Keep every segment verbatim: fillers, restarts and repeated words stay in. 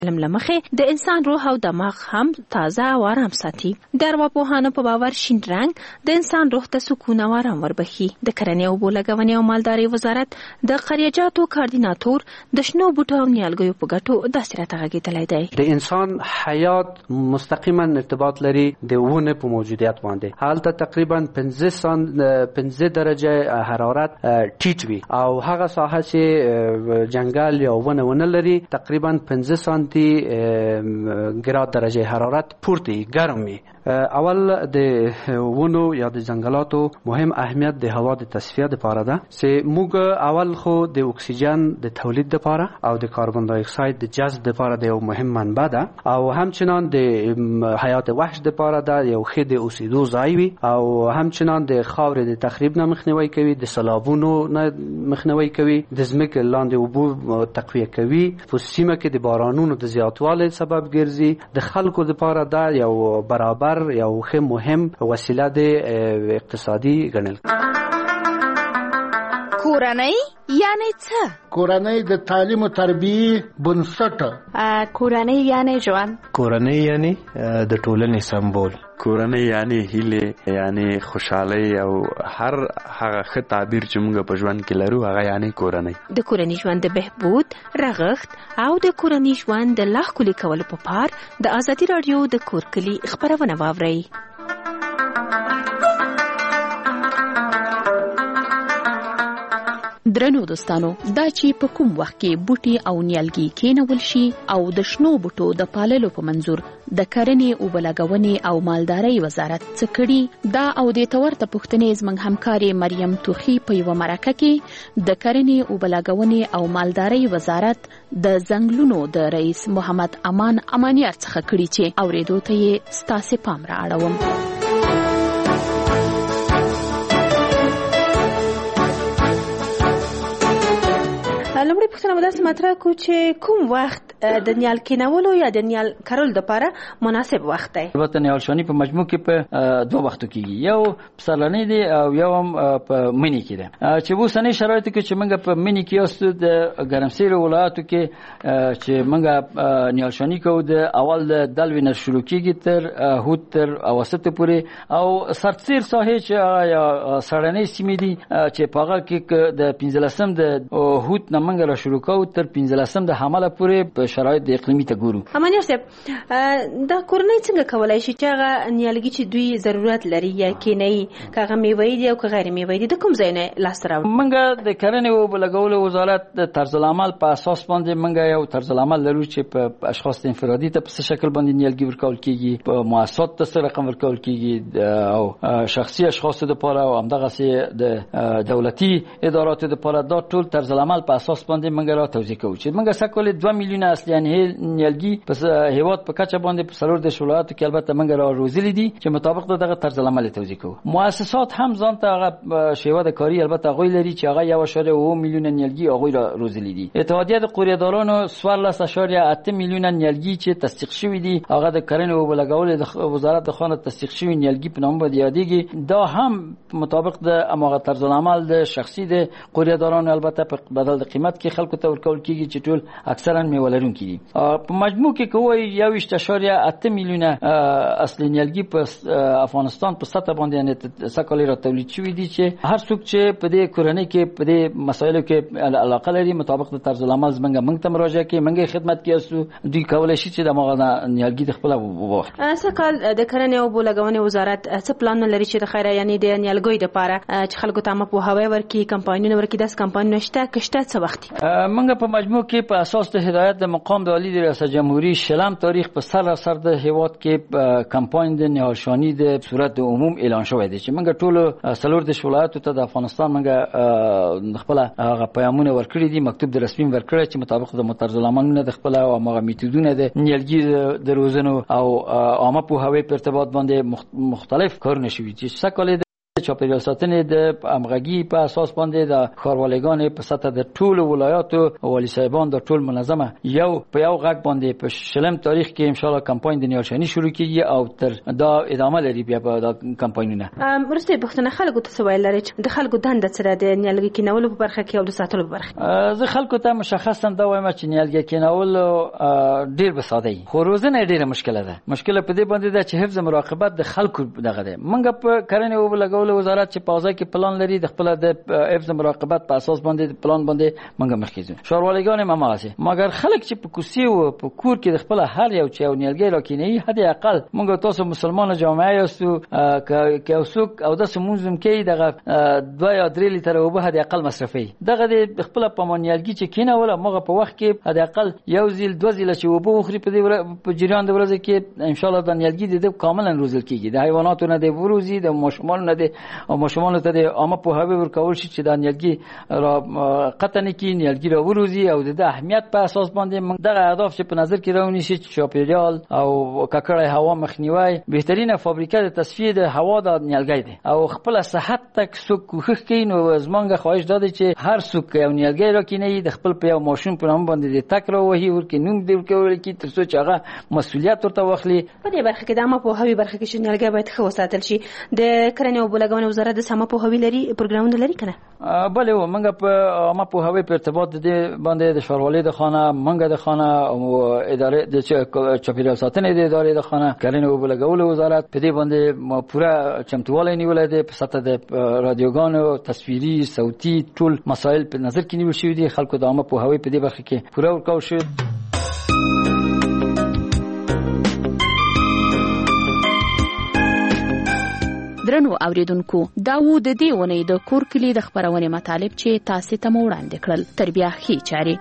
علم لمخې د انسان روح او دماغ هم تازه او آرام ساتي. د ارواپوهانو په باور شین رنګ د انسان روح ته سکون او آرام وربخي. د کرنې او اوبو لګونې او مالدارۍ وزارت د قریجاتو کاردیناتور د شنو بوټو او نیالګیو په ګټو داسې راته غږېدلی دی. د انسان حیات مستقیما ارتباط لري د ونې په موجودیت باندې. هلته تقریبا پنځه سان پنځه درجه حرارت ټیټ وي او هغه ساحه چې جنگل یا ونه ونه لري تقریبا پنځه سانتي گراد درجه حرارت پورته گرم وي. اول د ونو یا د ځنګلاتو مهم اهمیت د هوا د تصفیه لپاره ده چې موږ اول خو د اکسیجن د تولید لپاره او د کاربن دای اکساید د جذب لپاره د یو مهم منبع ده او همچنان د حیات وحش لپاره ده یو ښه د اوسېدو ځای وي او همچنان د خاورې د تخریب نه مخنیوي کوي، د سیلابونو نه مخنیوي کوي، د ځمکې لاندې اوبو تقویه کوي، په سیمه کې د بارانونو د زیاتوالي سبب ګرځي. د خلکو لپاره ده یو برابر یو ښه مهم وسیله د اقتصادي ګڼل. کورنۍ یعنی څه؟ کورنۍ د تعلیم او تربیه بنسټ. کورنۍ یعنی ژوند. کورنۍ یعنی د ټولنې سمبول. کورنۍ یعنی هیله، یعنی خوشحالي او هر هغه ښه تعبیر چې موږ په ژوند کې لرو هغه یعنی کورنۍ. د کورنۍ ژوند د بهبود، رغښت او د کورنۍ ژوند د لا ښکلي کولو په پار د ازادي راډیو د کور کلي خپرونه واورئ. درنو دوستانو، دا چې په کوم وخت کې بوټي او نیالګي کېنول شي او د شنو بوټو د پاللو په منظور د کرنې او بلګونې او مالدارۍ وزارت څه کړي، دا او د تورته پوښتنې زموږ همکاري مریم توخي په یو مرکه کې د کرنې او بلګونې او مالدارۍ وزارت د ځنګلونو د رئیس محمد امان امانیار څخه کړي چې اوریدو ته یې ستاسو پام را اړوم. لومړی پوښتنه به داسې مطرح کړو چې کوم وخت د نیال کینولو یا د نیال کرلو لپاره مناسب وخت دی؟ البته نیال شانی په مجموع کې په دوه وختو کېږي، یو پسرلنی دی او یو هم په مني کې دی. چې اوسنۍ شرایطو کې چې موږ په مني کې یاستو د ګرمسیر ولایتو کې چې موږ نیال شانی کوو د اول د دلوي نه شروع کېږي تر هود تر اواسط پورې او سرتسیر ساحې چې یا سړنۍ سیمې دي چې په هغه کې د پنځلسم د هود نه موږ را شروع کوو تر پنځلسم د حمله پورې په شرایط د اقلیمي ته ګورو. امانیار صاحب، دا کورنۍ څنګه کولای شي چې هغه نیالګي چې دوی ضرورت لري یا کینې کاغه میوې دي او که غیر میوې دي د کوم ځای نه لاسته راوړي؟ موږ د کرنې او بلګولو وزارت د طرز العمل په اساس باندې موږ یو طرز العمل لرو چې په اشخاص انفرادي ته په شکل باندې نیالګي ورکول کیږي، په مؤسسات ته سره رقم ورکول کیږي او شخصي اشخاص لپاره او همدغه سي د دولتي اداراتو لپاره دا ټول طرز العمل په اساس باندې موږ را توضیح کوو چې موږ سکول دوه میلیونه اصلي نیالګي په هیواد په کچه باندې په څلور د ولایتو کې البته موږ را روزلي دي چې مطابق دغه طرز العمل توضیح کوو. مؤسسات هم ځان ته هغه شیوه د کاری البته غوي لري چې هغه یو اشاریه اوه میلیونه نیالګي هغه را روزلي دي. اتحادیه د قوریدارانو څوارلس اشاریه اته میلیونه نیالګي چې تصدیق شوی دي هغه د کرنې او بلګولو د وزارت د خانه تصدیق شوی نیالګي په نوم باندې یادېږي. دا هم مطابق د اماغه طرز العمل د شخصي د قوریدارانو البته په بدل د قیمت کې خلکو ته ورکول کیږي چې ټول اکثرا میوه لرونکي دي. په مجموع کې کوی یو اشتشاریه اته میلیونه اصلي نیالګي په افغانستان په سطح باندې یعنی سکالي را تولید شوی دي چې هر څوک چې په دې کورنۍ کې په دې مسایلو کې علاقه لري مطابق د طرز العمل زمنګ موږ ته مراجعه کوي، موږ خدمت کوو، دوی کولای شي چې د مغه نیالګي د خپل وخت سکال د کرنې او بلګونې وزارت څه پلان لري چې د خیره یعنی د نیالګي لپاره چې خلکو ته په هوا ورکی کمپاینونه ورکی داس کمپاین نشته کشته څه وخت موږ په مجموع کې په اساس د هدایت د مقام د عالی ریاست جمهوریت شلم تاریخ په سر سر د هیواد کې کمپاین د نهالشانی د صورت عموم اعلان شوی دی چې موږ ټول څلور د ولایتو ته د افغانستان موږ خپل هغه پیغامونه ورکړي دي، مکتوب د رسمي ورکړی چې مطابق د مطرز العملونه د خپل او هغه میتودونه د نیالګي د روزنو او عامه په هوی په ارتباط باندې مختلف کارونه شوي چې څه کولای چاپیریال ساتنې د همغږي په اساس باندې د ښاروالګانې په سطح د ټولو ولایاتو والي صاحبان د ټول منظمه یو په یو غږ باندې په شلم تاریخ کې ان شاء الله کمپاین د نیالشنی شروع کیږي او تر دا ادامه لري بیا په دا کمپاینونه. مرسته بختنه خلکو ته ویل لري چې د خلکو دنده سره د نیالګي کینولو په برخه کې او د ساتلو په برخه. زه خلکو ته مشخصا دا وایم چې نیالګي کینول ډیر به ساده وي خو روزنه ډیره مشکله ده. مشکله په دې باندې ده چې حفظ مراقبت د خلکو دغه ده. منګه په کرنې او لګولو وزارت چې په ځای کې پلان لري د خپل د حفظ مراقبت په اساس باندې پلان باندې منګه مرکزونه ښاروالګان هم ماسه مګر خلک چې په کوسي او په کور کې د خپل هر یو چې نیالګي راکینی حد اقل منګه تاسو مسلمان جامعه یاستو که اوسوک او د سمونزم کې دغه دوه یا درې لیټر اوبه حد اقل مصرفي دغه د خپل په نیالګي چې کینه ولا مغه په وخت کې حد اقل یو ځل دوه ځله چې اوبه وخوري په دې په جریان د ورځې کې ان شاء الله د نیالګي د کاملا روزل کیږي. د حیواناتو نه د وروزي د ماشومان نه د او ماشومان ته د عامه په هوی ورکول شي چې د نیالګي را قطع نه کین نیالګي را وروزي او د اهمیت په اساس باندې موږ دغه اهداف چې په نظر کې راونی شي چې چاپیریال او ککړې هوا مخنیوي بهترینه فابریکه د تصفیه د هوا د نیالګي ده او خپل صحت تک سو کوښښ کوي. نو زمونږ خواهش ده چې هر څوک یو نیالګي راکینی د خپل په یو ماشوم په نوم باندې د تک را وهي ورکې نوم دی ورکول کی تر څو چې هغه مسؤلیت ورته واخلي. په دې برخه کې د عامه په هوی برخه کې چې نیالګي باید ښه وساتل شي. د کرنې او بلګونې وزارت د سمه په هوی لري پروګرامونه لري کنه؟ بله و منګه په عامه په هوی په ارتباط د باندې د ښاروالۍ د خانه منګه د خانه او ادارې د چاپیریال ساتنې د ادارې د خانه کرنې او بلګولو وزارت په دې باندې پوره چمتووالی نیولای دی. په سطح د رادیوګانو تصویري صوتي ټول مسایل په نظر کې نیول شوی دي. خلکو د عامه په هوی په دې برخه کې پوره ورکاو شو. درنو اوریدونکو دا و د دې ونې د کور کلی د خبرونه مطالب چې تاسو ته وړاندې کړل. تربیه خي چاري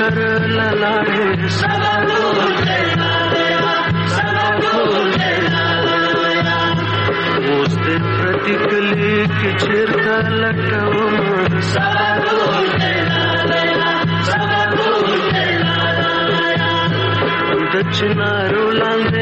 कर ललाड़े ओस दे प्रतिकली की छिरता लटवमा दक्षिणा रोलांग